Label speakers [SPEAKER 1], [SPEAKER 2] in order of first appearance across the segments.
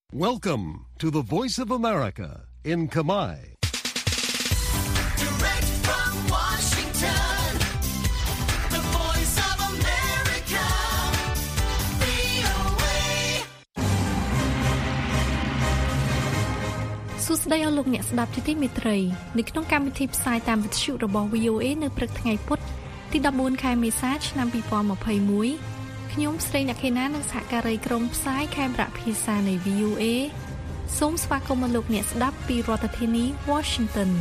[SPEAKER 1] Welcome to the Voice of America in Khmer.
[SPEAKER 2] Direct from Washington, the Voice of America, VOA.
[SPEAKER 3] សួស្តីអស់លោកអ្នកស្ដាប់ជាទីមេត្រីនៅក្នុងកម្មវិធីផ្សាយតាមវិទ្យុរបស់ VOA នៅព្រឹកថ្ងៃពុធទី14ខែមេសាឆ្នាំ2021ខ្ញុំស្រីអ្នកខេណានិងសហការីក្រុមផ្សាយខេមរៈភាសានៃ VOA សូមស្វាគមន៍លោកអ្នកស្ដាប់ពីរដ្ឋធានី Washington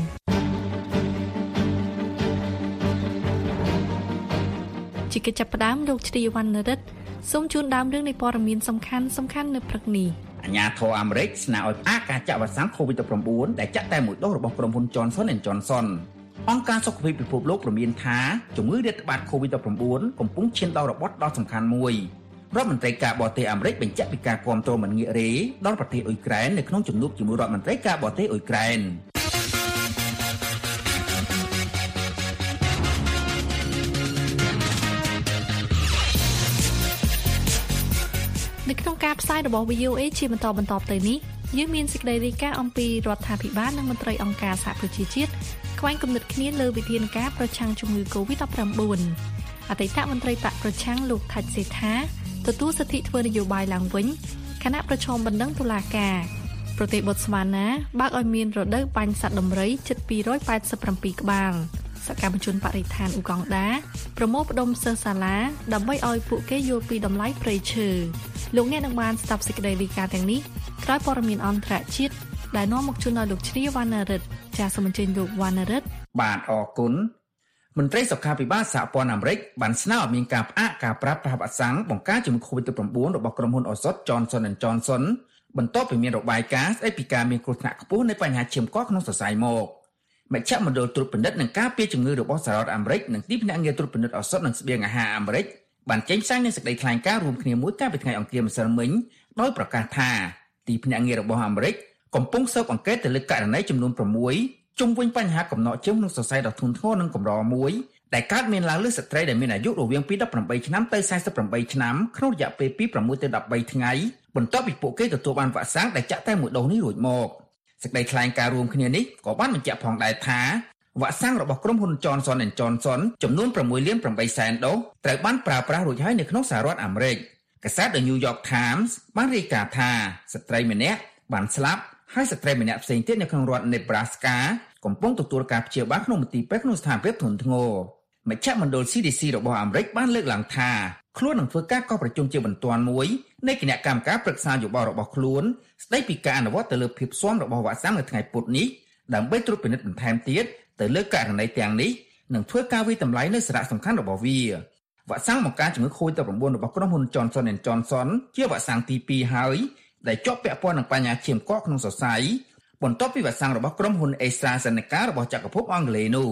[SPEAKER 3] ជាកិច្ចចាប់ផ្ដើមលោកជ្រាវណ្ណរិទ្ធសូមជូនដើមរឿងនៃព័ត៌មានសំខាន់នៅព្រឹកនេះ
[SPEAKER 4] អាញាធរអាមេរិកស្នើឲ្យផ្អាកការចាក់វ៉ាក់សាំង COVID-19 ដែលចាក់តែមួយដូសរបស់ក្រុមហ៊ុន Johnson & Johnson អង្គការសុខភាពពិភពលោកព្រមានថាជំងឺរាតត្បាត COVID-19 កំពុងឈានដល់របត់ដ៏សំខាន់មួយរដ្ឋមន្ត្រីការបរទេសអាមេរិកបញ្ជាក់ពីការគាំទ្រមិនងាករេដល់ប្រទេសអ៊ុយក្រែននៅក្នុងជំនួបជាមួយរដ្ឋមន្ត្រីការបរទេសអ៊ុយក្រែន
[SPEAKER 3] នៅក្នុងការផ្សាយរបស់ VOA ជាបន្តទៅនេះយើងមានសេចក្តីរាយការណ៍អំពីរដ្ឋាភិបាលនិងមន្ត្រីអង្គការសហប្រជាជាតិខ្វែងគំនិតគ្នាលើវិធានការប្រឆាំងជំងឺ COVID-19 អតីតមន្ត្រីបកប្រឆាំងលោកថាច់សេដ្ឋាទទួលសិទ្ធិធ្វើនយោបាយឡើងវិញគណៈប្រជុំបណ្ដឹងតុលាការប្រទេសបូតស្វាណាបើកឲ្យមានរដូវបាញ់សត្វដំរីជិត287ក្បាលសកម្មជនបរិស្ថានអ៊ូកង់ដាប្រមូលផ្ដុំសិស្សសាលាដើម្បីឲ្យពួកគេយល់ពីតម្លៃព្រៃឈើលោកអ្នកនឹងបានស្ដាប់សេចក្តីរាយការណ៍ទាំងនេះក្រោយព័ត៌មានអន្តរជាតិដែលនាំមកជូនដល់លោកជ្រាវណ្ណរិទ្ធចាសសូមអញ្ជើញលោកវណ្ណរិទ្ធ
[SPEAKER 4] បាទអរគុណមន្ត្រីសុខាភិបាលសហព័ន្ធអាមេរិកបានស្នើឲ្យមានការផ្អាកការប្រើប្រាស់វ៉ាក់សាំងបង្ការជំងឺ COVID-19 របស់ក្រុមហ៊ុនឱសថ Johnson & Johnson បន្ទាប់ពីមានរបាយការណ៍ស្ដីពីការមានគ្រោះថ្នាក់ខ្ពស់នៃបញ្ហាឈាមកក្នុងសរសៃមកមជ្ឈមណ្ឌលត្រួតពិនិត្យនិងការពារជំងឺរបស់សហរដ្ឋអាមេរិកនិងទីភ្នាក់ងារត្រួតពិនិត្យឱសថនិងស្បៀងអាហារអាមេរិកបានចេញផ្សាយនូវសេចក្តីថ្លែងការណ៍រួមគ្នាមួយកាលពីថ្ងៃអង្គារម្សិលមិញដោយប្រកាសថាទីភ្នាក់ងាររបស់អាមេរិកកំពុងស៊ើបអង្កេតទៅលើករណីចំនួន6ជុំវិញបញ្ហាកំណកជើងក្នុងសរសៃដ៏ធ្ងន់ធ្ងរនិងកម្រមួយដែលកើតមានឡើងលើស្ត្រីដែលមានអាយុរវាងពី18ឆ្នាំទៅ48ឆ្នាំក្នុងរយៈពេលពី6ទៅ13ថ្ងៃបន្ទាប់ពីពួកគេទទួលបានវ៉ាក់សាំងដែលចាក់តែមួយដូសនេះរួចមកសេចក្តីថ្លែងការណ៍រួមគ្នានេះក៏បានបញ្ជាក់ផងដែរថាវ៉ាក់សាំងរបស់ក្រុមហ៊ុន Johnson & Johnson ចំនួន 6,800,000 ដូសត្រូវបានប្រើប្រាស់រួចហើយនៅក្នុងសហរដ្ឋអាមេរិកកាសែត The New York Times បានរាយការណ៍ថាស្ត្រីម្នាក់បានស្លាប់ហើយស្ត្រីម្នាក់ផ្សេងទៀតនៅក្នុងរដ្ឋ Nebraska កំពុងទទួលការព្យាបាលក្នុងមន្ទីរពេទ្យក្នុងស្ថានភាពធ្ងន់ធ្ងរមជ្ឈមណ្ឌល CDC របស់អាមេរិកបានលើកឡើងថាខ្លួននឹងធ្វើការកោះប្រជុំជាបន្ទាន់មួយនៃគណៈកម្មការប្រឹក្សាយោបល់របស់ខ្លួនស្ដីពីការអនុវត្តទៅលើភាពស៊ាំរបស់វ៉ាក់សាំងនៅថ្ងៃពុធនេះដើម្បីត្រួតពិនិត្យបន្ថែមទៀតទៅលើករណីទាំងនេះនិងធ្វើការវិតម្លៃនៅសារៈសំខាន់របស់វាវ៉ាក់សាំងបង្ការជំងឺ COVID-19 របស់ក្រុមហ៊ុន Johnson & Johnson ជាវ៉ាក់សាំងទី2ហើយដែលជាប់ពាក់ព័ន្ធនឹងបញ្ហាឈាមកកក្នុងសរសៃបន្ទាប់ពីវ៉ាក់សាំងរបស់ក្រុមហ៊ុន AstraZeneca របស់ចក្រភពអង់គ្លេសនោះ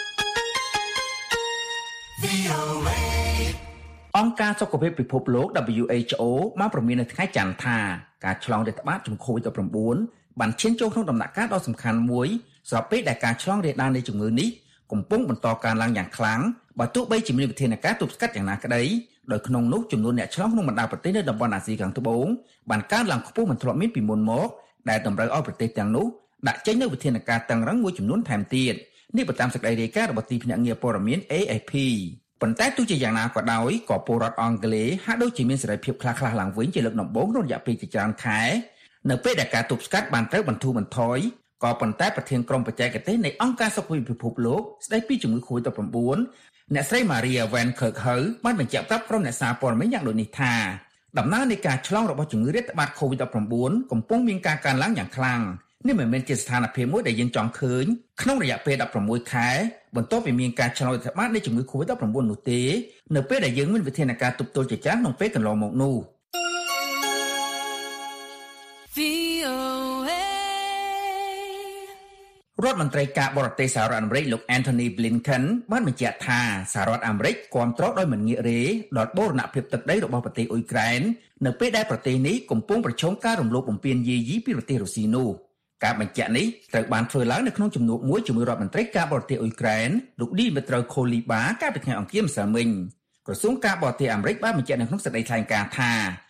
[SPEAKER 4] អង្គការសុខភាពពិភពលោក WHO បានប្រមាននៅថ្ងៃច័ន្ទថាការឆ្លងរាតត្បាតជំងឺ COVID-19 បានឈានចូលក្នុងដំណាក់កាលដ៏សំខាន់មួយស្របពេលដែលការឆ្លងរាលដាលនៃជំងឺនេះកំពុងបន្តកើនឡើងយ៉ាងខ្លាំងបើទោះបីជាមានវិធានការទប់ស្កាត់យ៉ាងណាក្តីដោយក្នុងនោះចំនួនអ្នកឆ្លងក្នុងបណ្ដាប្រទេសនៅតំបន់អាស៊ីខាងត្បូងបានកើនឡើងខ្ពស់មិនធ្លាប់មានពីមុនមកដែលតម្រូវឲ្យប្រទេសទាំងនោះដាក់ចេញនូវវិធានការតឹងរ៉ឹងមួយចំនួនថែមទៀតនេះបើតាមសេចក្តីរាយការណ៍របស់ទីភ្នាក់ងារព័ត៌មាន AFP ប៉ុន្តែទោះជាយ៉ាងណាក៏ដោយក៏ពលរដ្ឋអង់គ្លេសហាក់ដូចជាមានសេរីភាពខ្លះៗឡើងវិញជាលើកដំបូងក្នុងរយៈពេលជាច្រើនខែនៅពេលដែលការទប់ស្កាត់បានត្រូវបន្ធូរបន្ថយក៏ប៉ុន្តែប្រធានក្រុមបច្ចេកទេសនៃអង្គការសុខភាពពិភពលោកស្ដីពីជំងឺ COVID-19 អ្នកស្រី Maria Van Kerkhove បានបញ្ជាក់ប្រាប់ក្រុមអ្នកសារព័ត៌មានយ៉ាងដូចនេះថាដំណើរនៃការឆ្លងរបស់ជំងឺរាតត្បាត COVID-19 កំពុងមានការកើនឡើងយ៉ាងខ្លាំងនេះមិនមែនជាស្ថានភាពមួយដែលយើងចង់ឃើញក្នុងរយៈពេល16ខែបន្ទាប់ពីមានការឆ្លងរាតត្បាតនៃជំងឺ COVID-19 នោះទេនៅពេលដែលយើងមានវិធានការទប់ទល់ជាច្រើនក្នុងពេលកន្លងមកនោះរដ្ឋមន្ត្រីការបរទេសសហរដ្ឋអាមេរិកលោក Antony Blinken បានបញ្ជាក់ថាសហរដ្ឋអាមេរិកគាំទ្រដោយមិនងាករេដល់បូរណភាពទឹកដីរបស់ប្រទេសអ៊ុយក្រែននៅពេលដែលប្រទេសនេះកំពុងប្រឈមការរំលោភបំពានយាយីពីប្រទេសរុស្ស៊ីនោះការបញ្ជាក់នេះត្រូវបានធ្វើឡើងនៅក្នុងជំនួបមួយជាមួយរដ្ឋមន្ត្រីការបរទេសអ៊ុយក្រែនលោក Dmytro Kuleba កាលពីថ្ងៃអង្គារម្សិលមិញក្រសួងការបរទេសអាមេរិកបានបញ្ជាក់នៅក្នុងសេចក្តីថ្លែងការណ៍ថា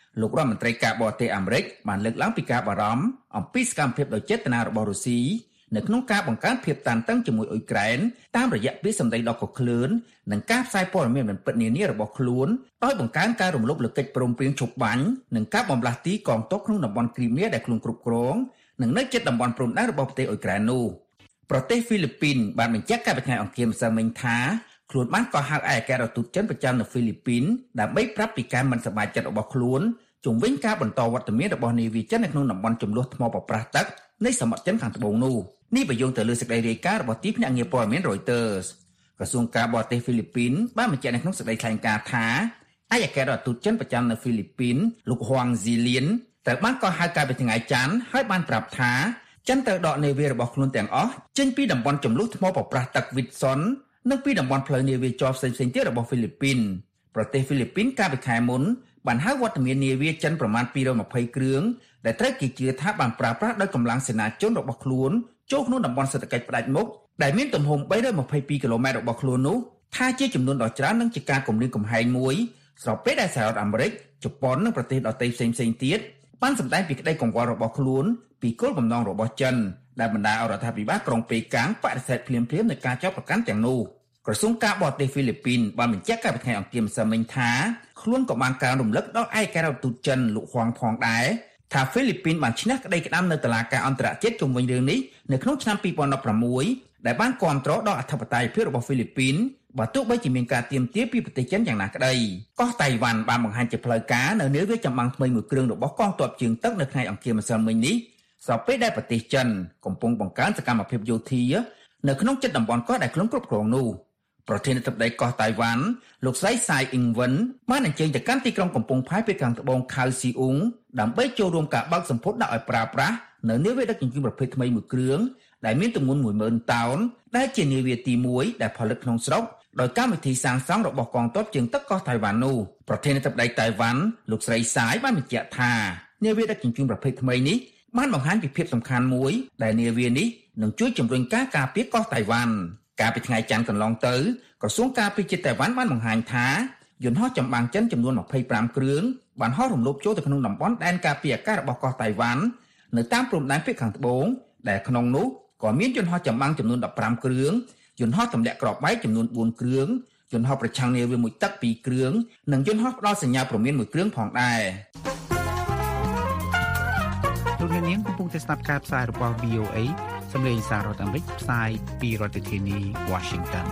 [SPEAKER 4] លោករដ្ឋមន្ត្រីការបរទេសអាមេរិកបានលើកឡើងពីការបារម្ភអំពីសកម្មភាពដោយចេតនារបស់រុស្ស៊ីនៅក្នុងការបង្កើនភាពតានតឹងជាមួយអ៊ុយក្រែនតាមរយៈពាក្យសម្ដីដ៏កក្លឿននិងការផ្សាយព័ត៌មានមិនពិតនានារបស់ខ្លួនដោយបង្កើនការរំលោភលើកិច្ចព្រមព្រៀងឈប់បាញ់និងការបំលាស់ទីកងទ័ពក្នុងតំបន់គ្រីមៀដែលខ្លួនគ្រប់គ្រងនិងនៅជិតតំបន់ព្រំដែនរបស់ប្រទេសអ៊ុយក្រែននោះប្រទេសហ្វីលីពីនបានបញ្ជាក់កាលពីថ្ងៃអង្គារម្សិលមិញថាខ្លួនបានកោះហៅឯកអគ្គរដ្ឋទូតចិនប្រចាំនៅហ្វីលីពីនដើម្បីប្រាប់ពីការមិនសប្បាយចិត្តរបស់ខ្លួនជុំវិញការបន្តវត្តមានរបស់នាវាចិននៅក្នុងតំបន់ជម្លោះថ្មប្រប្រាស់ទឹកនៃសមុទ្រចិនខាងត្បូងនោះនេះបញ្យងទៅលើសេចក្តីរាយការណ៍របស់ទីភ្នាក់ងារព័ត៌មាន Reuters ក្រសួងការបរទេសហ្វីលីពីនបានបញ្ជាក់នៅក្នុងសេចក្តីថ្លែងការណ៍ថាឯកអគ្គរដ្ឋទូតចិនប្រចាំនៅហ្វីលីពីនលោកហួងស៊ីលៀនត្រូវបានកោះហៅកាលពីថ្ងៃច័ន្ទហើយបានប្រាប់ថាចិនត្រូវដកនាវារបស់ខ្លួនទាំងអស់ចេញពីតំបន់ជម្លោះថ្មប្រប្រាស់ទឹកវីតសុននិងពីតំបន់ផ្លូវនាវាចរផ្សេងៗទៀតរបស់ហ្វីលីពីនប្រទេសហ្វីលីពីនកាលពីខែមុនបានហៅវត្តមាននាវាចិនប្រមាណ220គ្រឿងដែលត្រូវគេជឿថាបានប្រើប្រាស់ដោយកម្លាំងសេនាជនរបស់ខ្លួនចូលក្នុងតំបន់សេដ្ឋកិច្ចផ្ដាច់មុខដែលមានទំហំ322គីឡូម៉ែត្ររបស់ខ្លួននោះថាជាចំនួនដ៏ច្រើននិងជាការគំរាមកំហែងមួយស្របពេលដែលសហរដ្ឋអាមេរិកជប៉ុននិងប្រទេសដទៃផ្សេងៗទៀតបានសម្ដែងពីក្តីកង្វល់របស់ខ្លួនពីគោលបំណងរបស់ចិនដែលបណ្ដាឲ្យរដ្ឋាភិបាលក្រុងប៉េកាំងបដិសេធភ្លាមៗនឹងការចោទប្រកាន់ទាំងនោះក្រសួងការបរទេសហ្វីលីពីនបានបញ្ជាក់កាលពីថ្ងៃអង្គារម្សិលមិញថាខ្លួនក៏បានការរំលឹកដល់ឯកអគ្គរដ្ឋទូតចិនលោកហួងផងដែរថាហ្វីលីពីនបានឈ្នះក្តីក្តាំនៅតុលាការអន្តរជាតិជុំវិញរឿងនេះនៅក្នុងឆ្នាំ2016ដែលបានគាំទ្រដល់អធិបតេយ្យភាពរបស់ហ្វីលីពីនបើទោះបីជាមានការទាមទារពីប្រទេសចិនយ៉ាងណាក្តីកោះតៃវ៉ាន់បានបង្ហាញជាផ្លូវការនៅនាវាចម្បាំងថ្មីមួយគ្រឿងរបស់កងទ័ពជើងទឹកនៅថ្ងៃអង្គារម្សិលមិញនេះស្របពេលដែលប្រទេសចិនកំពុងបង្កើនសកម្មភាពយោធានៅក្នុងជិតតំបន់កោះដែលខ្លួនគ្រប់គ្រងនោះប្រធានាធិបតីកោះតៃវ៉ាន់លោកស្រីសាយអ៊ីងវិនបានអញ្ជើញទៅកាន់ទីក្រុងកំពង់ផែពីខាងត្បូងខៅស៊ីអ៊ុងដើម្បីចូលរួមការបើកសម្ពុតដាក់ឲ្យប្រើប្រាស់នៅនាវាដឹកជញ្ជូនប្រភេទថ្មីមួយគ្រឿងដែលមានទម្ងន់ 10000 តោនដែលជានាវាទី1ដែលផលិតក្នុងស្រុកដោយកម្មវិធីសាងសង់របស់កងទ័ពជើងទឹកកោះតៃវ៉ាន់នោះប្រធានាធិបតីតៃវ៉ាន់លោកស្រីសាយបានបញ្ជាក់ថានាវាដឹកជញ្ជូនប្រភេទថ្មីនេះបានបង្ហាញពីភាពសំខាន់មួយដែលនាវានេះនឹងជួយជំរុញការការពារកោះតៃវ៉ាន់កាលពីថ្ងៃច័ន្ទកន្លងទៅក្រសួងការពារជាតិតៃវ៉ាន់បានបង្ហាញថាយន្តហោះចម្បាំងចិនចំនួន25គ្រឿងបានហោះរំលោភចូលទៅក្នុងតំបន់ដែនការពារអាកាសរបស់កោះតៃវ៉ាន់នៅតាមព្រំដែនភាគខាងត្បូងដែលក្នុងនោះក៏មានយន្តហោះចម្បាំងចំនួន15គ្រឿងយន្តហោះទម្លាក់គ្រាប់បែកចំនួន4គ្រឿងយន្តហោះប្រឆាំងនាវាមួយទឹក2គ្រឿងនិងយន្តហោះផ្ដល់សញ្ញាព្រមាន1គ្រឿងផងដែរ
[SPEAKER 5] លោកនាងកំពុងតែស្ដាប់ការផ្សាយរបស់ VOA សម្លេងសាររដ្ឋអាមេរិកផ្សាយពីរដ្ឋធានី Washington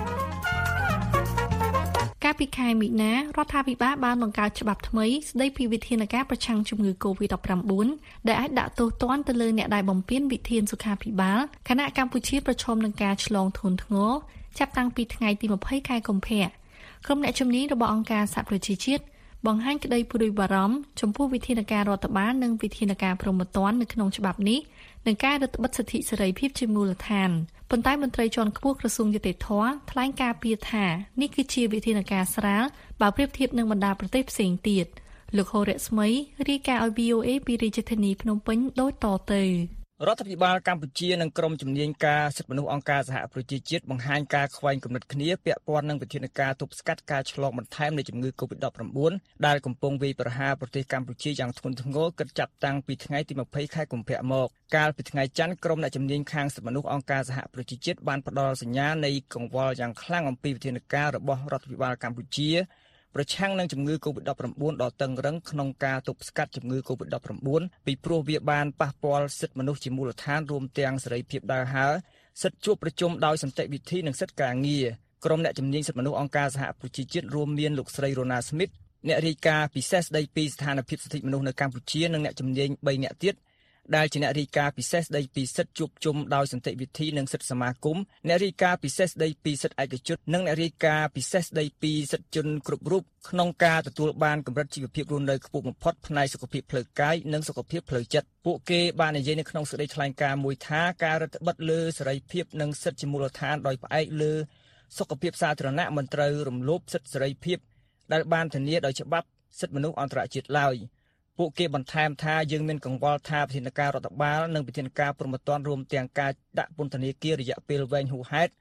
[SPEAKER 3] កាលពីខែមីនារដ្ឋាភិបាលបានបង្កើតច្បាប់ថ្មីស្ដីពីវិធានការប្រឆាំងជំងឺ COVID-19 ដែលអាចដាក់ទោសទណ្ឌទៅលើអ្នកដែលបំពានវិធានសុខាភិបាលខណៈកម្ពុជាប្រឈមនឹងការឆ្លងធ្ងន់ធ្ងរចាប់តាំងពីថ្ងៃទី20ខែកុម្ភៈក្រុមអ្នកជំនាញរបស់អង្គការសហប្រជាជាតិបង្ហាញក្តីព្រួយបារម្ភចំពោះវិធានការរដ្ឋបាលនិងវិធានការព្រហ្មទណ្ឌនៅក្នុងច្បាប់នេះនឹងការរឹតបន្តឹងសិទ្ធិសេរីភាពជាមូលដ្ឋានប៉ុន្តែមន្ត្រីជាន់ខ្ពស់ក្រសួងយុតិធម៌ថ្លែងការពីថានេះគឺជាវិធានការស្រាលបើប្រៀបធៀបនឹងបណ្ដាប្រទេសផ្សេងទៀតលោកហូរ៉ាស្មីរាយការណ៍ឲ្យ VOA ពីរាជធានីភ្នំពេញដូចតទៅ
[SPEAKER 6] រដ្ឋាភិបាលកម្ពុជានិងក្រុមជំនាញការសិទ្ធិមនុស្សអង្គការសហប្រជាជាតិបង្ហាញការខ្វែងគំនិតគ្នាពាក់ព័ន្ធនឹងវិធានការទប់ស្កាត់ការឆ្លងបន្ថែមនៃជំងឺ COVID-19 ដែលកំពុងវាយប្រហារប្រទេសកម្ពុជាយ៉ាងធ្ងន់ធ្ងរគិតចាប់តាំងពីថ្ងៃទី20ខែកុម្ភៈមកកាលពីថ្ងៃច័ន្ទក្រុមអ្នកជំនាញខាងសិទ្ធិមនុស្សអង្គការសហប្រជាជាតិបានផ្ដល់សញ្ញានៃកង្វល់យ៉ាងខ្លាំងអំពីវិធានការរបស់រដ្ឋាភិបាលកម្ពុជាប្រឆាំងនឹងជំងឺ COVID-19 ដ៏តឹងរ៉ឹងក្នុងការទប់ស្កាត់ជំងឺ COVID-19 ពីព្រោះវាបានប៉ះពាល់សិទ្ធិមនុស្សជាមូលដ្ឋានរួមទាំងសេរីភាពដើរហើរសិទ្ធិជួបប្រជុំដោយសន្តិវិធីនិងសិទ្ធិការងារក្រុមអ្នកជំនាញសិទ្ធិមនុស្សអង្គការសហប្រជាជាតិរួមមានលោកស្រីរ៉ូណាស្មីតអ្នករាយការណ៍ពិសេសស្ដីពីស្ថានភាពសិទ្ធិមនុស្សនៅកម្ពុជានិងអ្នកជំនាញ3នាក់ទៀតដែលជាអ្នករាយការណ៍ពិសេសស្ដីពីសិទ្ធិជួបជុំដោយសន្តិវិធីនិងសិទ្ធិសមាគមអ្នករាយការណ៍ពិសេសស្ដីពីសិទ្ធិឯកជននិងអ្នករាយការណ៍ពិសេសស្ដីពីសិទ្ធិជនគ្រប់រូបក្នុងការទទួលបានកម្រិតជីវភាពរស់នៅខ្ពស់បំផុតផ្នែកសុខភាពផ្លូវកាយនិងសុខភាពផ្លូវចិត្តពួកគេបាននិយាយនៅក្នុងសេចក្តីថ្លែងការណ៍មួយថាការរដ្ឋបិទលើសេរីភាពនិងសិទ្ធិជាមូលដ្ឋានដោយផ្អែកលើសុខភាពសាធារណៈមិនត្រូវរំលោភសិទ្ធិសេរីភាពដែលបានធានាដោយច្បាប់សិទ្ធិមនុស្សអន្តរជាតិឡើយពួកគេបន្ថែមថាយើងមានកង្វល់ថាវិធានការរដ្ឋបាលនិងវិធានការព្រហ្មទណ្ឌរួមទាំងការដាក់ពន្ធនាគាររយៈពេលវែងហួសហេតុ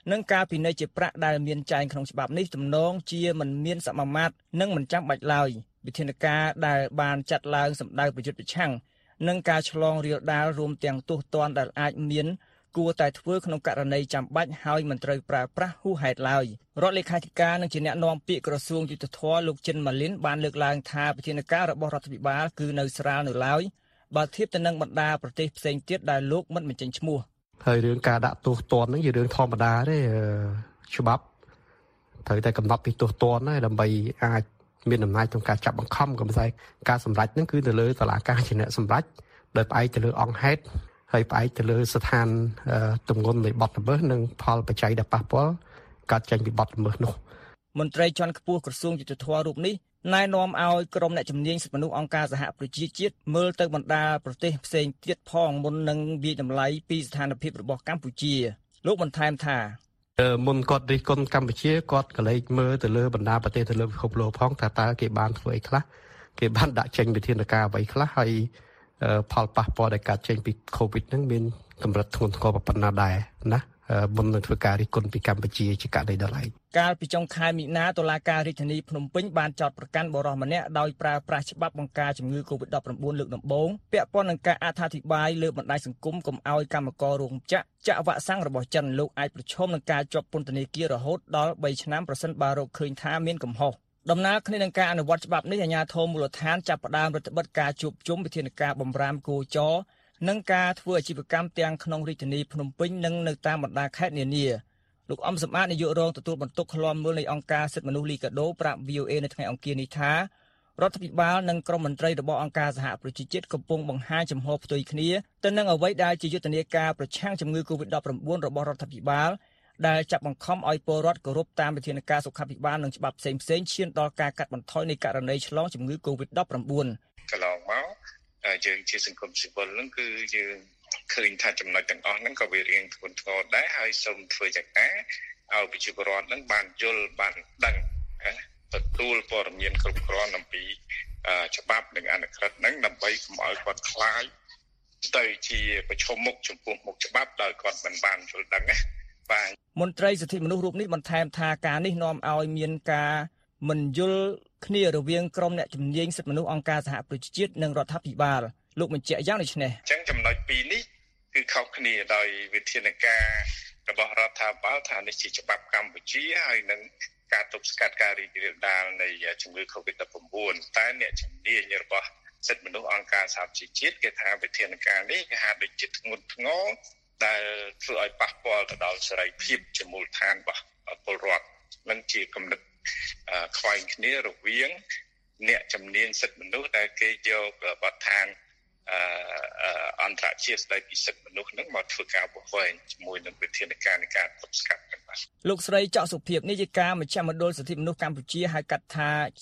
[SPEAKER 6] និងការពិន័យជាប្រាក់ដែលមានចែងក្នុងច្បាប់នេះទំនងជាមិនមានសមាមាត្រនិងមិនចាំបាច់ឡើយវិធានការដែលបានចាត់ឡើងសម្ដៅប្រយុទ្ធប្រឆាំងនិងការឆ្លងរាលដាលរួមទាំងទោសទណ្ឌដែលអាចមានគួរតែធ្វើក្នុងករណីចាំបាច់ហើយមិនត្រូវប្រើប្រាស់ហួសហេតុឡើយរដ្ឋលេខាធិការនិងជាអ្នកនាំពាក្យក្រសួងយុទ្ធភ័ពលោកចិនម៉ាលីនបានលើកឡើងថាវិធានការរបស់រដ្ឋាភិបាលគឺនៅស្រាលនៅឡើយបើធៀបទៅនឹងបណ្ដាប្រទេសផ្សេងទៀតដែលលោកមិនបញ្ចេញឈ្មោះ
[SPEAKER 7] ហើយរឿងការដាក់ទោសទណ្ឌហ្នឹងជារឿងធម្មតាទេច្បាប់ត្រូវតែកំណត់ពីទោសទណ្ឌដែរដើម្បីអាចមានអំណាចក្នុងការចាប់បង្ខំកំសែការសម្រេចហ្នឹងគឺទៅលើតុលាការជាអ្នកសម្រេចដោយផ្អែកទៅលើអង្គហេតុហើយផ្អែកទៅលើស្ថានទម្ងន់នៃបទល្មើសនិងផលបច្ច័យដែលប៉ះពាល់កើតចេញពីបទល្មើសនោះ
[SPEAKER 6] មន្ត្រីជាន់ខ្ពស់ក្រសួងយុទ្ធភ័ពរូបនេះណែនាំឲ្យក្រុមអ្នកជំនាញសិទ្ធិមនុស្សអង្គការសហប្រជាជាតិមើលទៅបណ្ដាប្រទេសផ្សេងទៀតផងមុននឹងវិយតម្លៃពីស្ថានភាពរបស់កម្ពុជាលោកបន្ថែមថា
[SPEAKER 7] មុនគាត់រិះគន់កម្ពុជាគាត់ក៏លេចមើលទៅលើបណ្ដាប្រទេសទៅលើពិភពលោកផងថាតើគេបានធ្វើអីខ្លះគេបានដាក់ចេញវិធានការអ្វីខ្លះហើយផលប៉ះពាល់ដែលកើតចេញពី COVID ហ្នឹងមានកម្រិតធ្ងន់ធ្ងរប៉ុណ្ណាដែរណាមុននឹងធ្វើការរិះគន់ពីកម្ពុជាជាករណីដល់ឯង
[SPEAKER 6] កាលពីចុងខែមីនាតុលាការរាជធានីភ្នំពេញបានចោទប្រកាន់បុរសម្នាក់ដោយប្រើប្រាស់ច្បាប់បង្ការជំងឺ COVID-19 លើកដំបូងពាក់ព័ន្ធនឹងការអត្ថាធិប្បាយលើបណ្ដាញសង្គមកុំឲ្យកម្មកររោងចក្រចាក់វ៉ាក់សាំងរបស់ចិនលោកអាចប្រឈមនឹងការជាប់ពន្ធនាគាររហូតដល់3ឆ្នាំប្រសិនបើរកឃើញថាមានកំហុសដំណើរគ្នានឹងការអនុវត្តច្បាប់នេះអាជ្ញាធរមូលដ្ឋានចាប់ផ្ដើមរដ្ឋបិទការជួបជុំវិធានការបម្រាមគោចរនិងការធ្វើអាជីវកម្មទាំងក្នុងរាជធានីភ្នំពេញនិងនៅតាមបណ្ដាខេត្តនានាលោកអំសំអាតនាយករងទទួលបន្ទុកឃ្លាំមើលនៃអង្គការសិទ្ធិមនុស្សលីកាដូប្រាប់ VOA នៅថ្ងៃអង្គារនេះថារដ្ឋាភិបាលនិងក្រុមមន្ត្រីរបស់អង្គការសហប្រជាជាតិកំពុងបង្ហាញចំហផ្ទុយគ្នាទៅនឹងអ្វីដែលជាយុទ្ធនាការប្រឆាំងជំងឺ COVID-19 របស់រដ្ឋាភិបាលដែលចាប់បង្ខំឲ្យពលរដ្ឋគោរពតាមវិធានការសុខាភិបាលនិងច្បាប់ផ្សេងៗឈានដល់ការកាត់បន្ថយនៃករណីឆ្លងជំងឺ COVID-19
[SPEAKER 8] កន្លងមកយើងជាសង្គមស៊ីវិលហ្នឹងគឺយើងឃើញថាចំណុចទាំងអស់ហ្នឹងក៏វារៀងធ្ងន់ធ្ងរដែរហើយសូមធ្វើយ៉ាងណាឲ្យប្រជាពលរដ្ឋហ្នឹងបានយល់បានដឹងទទួលព័ត៌មានគ្រប់គ្រាន់អំពីច្បាប់និងអនុក្រឹត្យហ្នឹងដើម្បីកុំឲ្យគាត់ខ្លាចទៅជាប្រឈមមុខចំពោះមុខច្បាប់ដោយគាត់មិនបានយល់ដឹងណាបាទ
[SPEAKER 6] មន្ត្រីសិទ្ធិមនុស្សរូបនេះបន្ថែមថាការនេះនាំឲ្យមានការមិនយល់គ្នារវាងក្រុមអ្នកជំនាញសិទ្ធិមនុស្សអង្គការសហប្រជាជាតិនិងរដ្ឋាភិបាលលោកបញ្ជាក់យ៉ាងដូចនេះ
[SPEAKER 8] អញ្ចឹងចំណុចពីរនេះគឺខុសគ្នាដោយវិធានការរបស់រដ្ឋាភិបាលថានេះជាច្បាប់កម្ពុជាហើយនឹងការទប់ស្កាត់ការរីករាលដាលនៃជំងឺ COVID-19 តែអ្នកជំនាញរបស់សិទ្ធិមនុស្សអង្គការសហប្រជាជាតិគេថាវិធានការនេះគេហាក់ដូចជាធ្ងន់ធ្ងរដែលធ្វើឲ្យប៉ះពាល់ទៅដល់សេរីភាពជាមូលដ្ឋានរបស់ពលរដ្ឋនឹងជាគំនិតខ្វែងគ្នារវាងអ្នកជំនាញសិទ្ធិមនុស្សដែលគេយកបទដ្ឋានអន្តរជាតិស្ដីពីសិទ្ធិមនុស្សនឹងមកធ្វើការបោះវែងជាមួយនឹងវិធានការនៃការទប់ស្កាត់បាទ
[SPEAKER 6] លោកស្រីច័កសុភាពនាយិកាមជ្ឈមណ្ឌលសិទ្ធិមនុស្សកម្ពុជាហៅកាត់ថា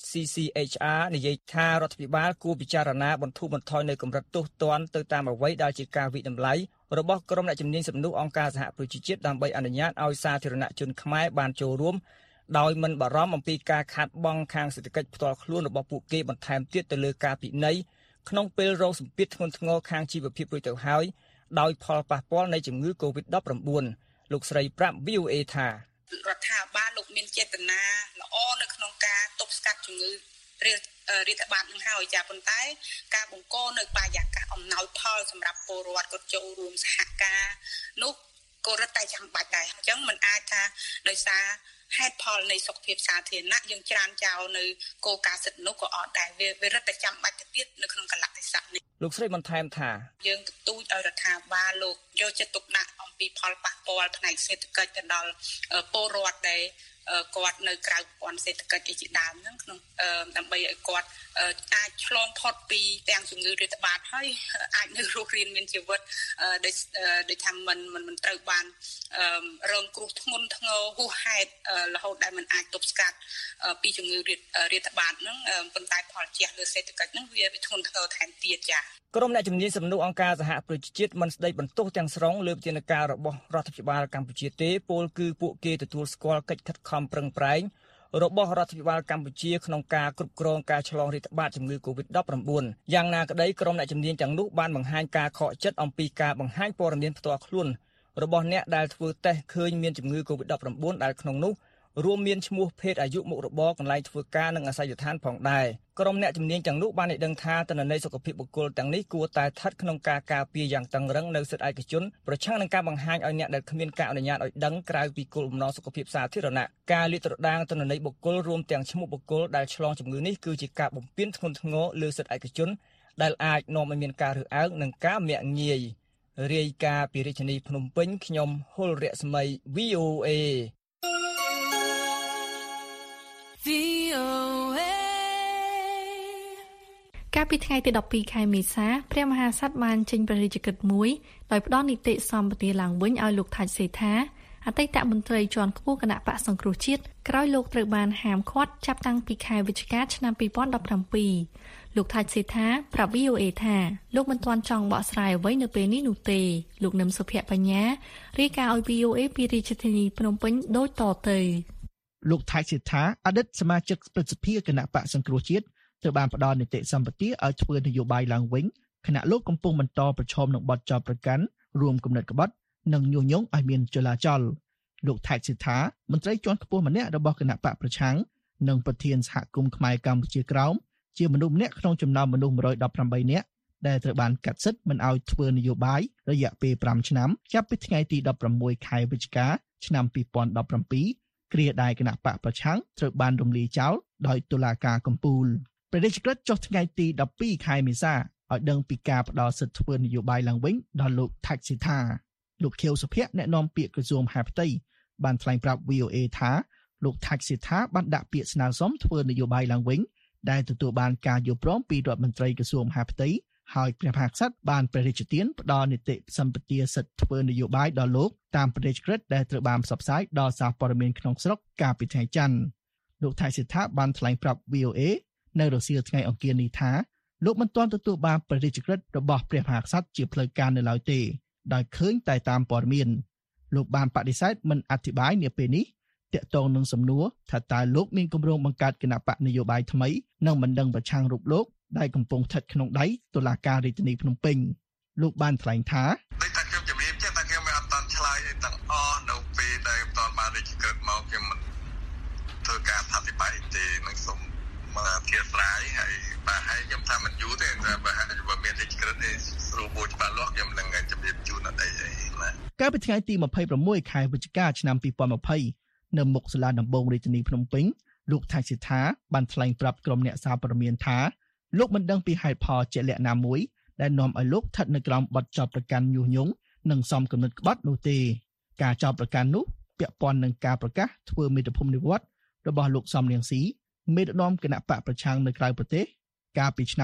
[SPEAKER 6] CCHR និយាយថារដ្ឋាភិបាលគួរពិចារណាបន្ធូរបន្ថយនៅកម្រិតទោសទណ្ឌទៅតាមអ្វីដែលជាការវិតម្លៃរបស់ក្រុមអ្នកជំនាញសិទ្ធិមនុស្សអង្គការសហប្រជាជាតិដើម្បីអនុញ្ញាតឲ្យសាធារណជនខ្មែរបានចូលរួមដោយមិនបារម្ភអំពីការខាតបង់ខាងសេដ្ឋកិច្ចផ្ទាល់ខ្លួនរបស់ពួកគេបន្ថែមទៀតទៅលើការពិន័យក្នុងពេលរងសម្ពាធធ្ងន់ធ្ងរខាងជីវភាពរួចទៅហើយដោយផលប៉ះពាល់នៃជំងឺ COVID-19 លោកស្រីប្រាប់ VOA ថា
[SPEAKER 9] រដ្ឋាភិបាលលោកមានចេតនាល្អនៅក្នុងការទប់ស្កាត់ជំងឺរាតត្បាតនឹងហើយចាប៉ុន្តែការបង្កនៅបរិយាកាសអំណោយផលសម្រាប់ពលរដ្ឋគាត់ចូលរួមសហការនោះក៏រឹតតែចាំបាច់ដែរអញ្ចឹងมันអាចថាដោយសារហេតុផលនៃសុខភាពសាធារណៈយើងច្រានចោលនៅគោលការណ៍សិទ្ធិនោះក៏អត់ដែរវារឹតតែចាំបាច់ទៅទៀតនៅក្នុងកលៈទេសៈនេះ
[SPEAKER 6] លោកស្រីបន្ថែមថា
[SPEAKER 9] យើងទទូចឲ្យរដ្ឋាភិបាលលោកយកចិត្តទុកដាក់អំពីផលប៉ះពាល់ផ្នែកសេដ្ឋកិច្ចទៅដល់ពលរដ្ឋដែលគាត់នៅក្រៅប្រព័ន្ធសេដ្ឋកិច្ចជាដើមហ្នឹងក្នុងដើម្បីឲ្យគាត់អាចឆ្លងផុតពីទាំងជំងឺរាតត្បាតហើយអាចនៅរស់រានមានជីវិតដោយថាមិនត្រូវបានរងគ្រោះធ្ងន់ធ្ងរហួសហេតុរហូតដែលมันអាចទប់ស្កាត់ពីជំងឺរាតត្បាតហ្នឹងប៉ុន្តែផលជះលើសេដ្ឋកិច្ចហ្នឹងវាធ្ងន់ធ្ងរថែមទៀតចា៎
[SPEAKER 6] ក្រុមអ្នកជំនាញសិទ្ធិមនុស្សអង្គការសហប្រជាជាតិមិនស្ដីបន្ទោសទាំងស្រុងលើវិធានការរបស់រដ្ឋាភិបាលកម្ពុជាទេពលគឺពួកគេទទួលស្គាល់កិច្ចខិតខំប្រឹងប្រែងរបស់រដ្ឋាភិបាលកម្ពុជាក្នុងការគ្រប់គ្រងការឆ្លងរាតត្បាតជំងឺ COVID-19 យ៉ាងណាក្តីក្រុមអ្នកជំនាញទាំងនោះបានបង្ហាញការខកចិត្តអំពីការបង្ហាញព័ត៌មានផ្ទាល់ខ្លួនរបស់អ្នកដែលធ្វើតេស្តឃើញមានជំងឺ Covid-19 ដែលក្នុងនោះរួមមានឈ្មោះភេទអាយុមុខរបរកន្លែងធ្វើការនិងអាសយដ្ឋានផងដែរក្រុមអ្នកជំនាញទាំងនោះបានឲ្យដឹងថាទិន្នន័យសុខភាពបុគ្គលទាំងនេះគួរតែស្ថិតក្នុងការការពារយ៉ាងតឹងរ៉ឹងនៅសិទ្ធិឯកជនប្រឆាំងនឹងការបង្ហាញឲ្យអ្នកដែលគ្មានការអនុញ្ញាតឲ្យដឹងក្រៅពីគោលបំណងសុខភាពសាធារណៈការលាតត្រដាងទិន្នន័យបុគ្គលរួមទាំងឈ្មោះបុគ្គលដែលឆ្លងជំងឺនេះគឺជាការបំពានធ្ងន់ធ្ងរលើសិទ្ធិឯកជនដែលអាចនាំឲ្យមានការរើសអើងនិងការមាក់ងាយរាយការណ៍ពីរាជធានីភ្នំពេញខ្ញុំហុលរស្មី VOA
[SPEAKER 3] កាលពីថ្ងៃទី12ខែមេសាព្រះមហាក្សត្របានចេញព្រះរាជកិច្ចមួយដោយផ្ដល់នីតិសម្បទាឡើងវិញឲ្យលោកថាច់សេដ្ឋាអតីតមន្ត្រីជាន់ខ្ពស់គណៈបក្សសង្គ្រោះជាតិក្រោយលោកត្រូវបានហាមឃាត់ចាប់តាំងពីខែវិច្ឆិកាឆ្នាំ2017លោកថាច់សេដ្ឋាប្រាប់ VOA ថាលោកមិនទាន់ចង់បកស្រាយអ្វីនៅពេលនេះនោះទេលោកនឹមសុភ័ក្របញ្ញារាយការណ៍ឲ្យ VOA ពីរាជធានីភ្នំពេញដូចតទៅ
[SPEAKER 10] លោកថៃសិដ្ឋាអតីតសមាជិកព្រឹទ្ធសភាគណៈបក្សសង្គ្រោះជាតិត្រូវបានផ្ដល់នីតិសម្បទាឲ្យធ្វើនយោបាយឡើងវិញខណៈលោកកំពុងបន្តប្រឈមនឹងបទចោទប្រកាន់រួមគំនិតក្បត់និងញុះញង់ឲ្យមានចលាចលលោកថៃសិដ្ឋាមន្ត្រីជាន់ខ្ពស់ម្នាក់របស់គណៈបកប្រឆាំងនិងប្រធានសហគមន៍ខ្មែរកម្ពុជាក្រោមជាមនុស្សម្នាក់ក្នុងចំណោមមនុស្ស118នាក់ដែលត្រូវបានកាត់សិទ្ធិមិនឲ្យធ្វើនយោបាយរយៈពេល5ឆ្នាំចាប់ពីថ្ងៃទី16ខែវិច្ឆិកាឆ្នាំ2017គ្រាដែលគណៈបកប្រឆាំងត្រូវបានរំលាយចោលដោយតុលាការកំពូលព្រះរាជក្រឹត្យចុះថ្ងៃទី12ខែមេសាឲ្យដឹងពីការផ្ដល់សិទ្ធិធ្វើនយោបាយឡើងវិញដល់លោកថាច់សិដ្ឋាលោកខៀវសុភ័ក្រអ្នកនាំពាក្យក្រសួងមហាផ្ទៃបានថ្លែងប្រាប់ VOA ថាលោកថាច់សិដ្ឋាបានដាក់ពាក្យស្នើសុំធ្វើនយោបាយឡើងវិញដែលទទួលបានការយល់ព្រមពីរដ្ឋមន្ត្រីក្រសួងមហាផ្ទៃហើយព្រះមហាក្សត្របានព្រះរាជទានផ្ដល់នីតិសម្បទាសិទ្ធិធ្វើនយោបាយដល់លោកតាមព្រះរាជក្រឹត្យដែលត្រូវបានផ្សព្វផ្សាយដល់សារព័ត៌មានក្នុងស្រុកកាលពីថ្ងៃច័ន្ទលោកថាច់សិដ្ឋាបានថ្លែងប្រាប់ VOA នៅរសៀលថ្ងៃអង្គារនេះថាលោកមិនទាន់ទទួលបានព្រះរាជក្រឹត្យរបស់ព្រះមហាក្សត្រជាផ្លូវការនៅឡើយទេដោយឃើញតែតាមព័ត៌មានលោកបានបដិសេធមិនអធិប្បាយនាពេលនេះទាក់ទងនឹងសំណួរថាតើលោកមានគម្រោងបង្កើតគណៈបកនយោបាយថ្មីនិងមិនដឹងប្រឆាំងរូបលោកដែលកំពុងស្ថិតក្នុងដៃតុលាការរាជធានីភ្នំពេញលោកបានថ្លែងថា
[SPEAKER 8] ដូចតែខ្ញុំជំរាបចេះតែខ្ញុំមិនអត់តាន់ឆ្លើយអីទាំងអស់នៅពេលដែលមិនតាន់បានរាជក្រឹត្យមកខ្ញុំមិនធ្វើការអធិប្បាយទេនឹងសូមមកអធិស្ឋានហើយបាទហើយខ្ញុំថាមិនយូរទេតែបើមានរាជក្រឹត្យទេស្រួលមួយច្បាស់លាស់ខ្ញុំនឹងជំរាបជូនអត់អីណា
[SPEAKER 10] កាលពីថ្ងៃទី26ខែវិច្ឆិកាឆ្នាំ2020នៅមុខសាលាដំបងរាជធានីភ្នំពេញលោកថាច់សិដ្ឋាបានថ្លែងប្រាប់ក្រុមអ្នកសារព័ត៌មានថាលោកមិនដឹងពីហេតុផលជាក់លាក់ណាមួយដែលនាំឲ្យលោកស្ថិតនៅក្រោមបទចោទប្រកាន់ញុះញង់និងសំគំនិតក្បត់នោះទេការចោទប្រកាន់នោះពាក់ព័ន្ធនឹងការប្រកាសធ្វើមេត្តាភូមិនិវត្តន៍របស់លោកសំរងស៊ីមេដឹកនាំគណៈបកប្រឆាំងនៅក្រៅប្រទេសកាលពីឆ្នាំ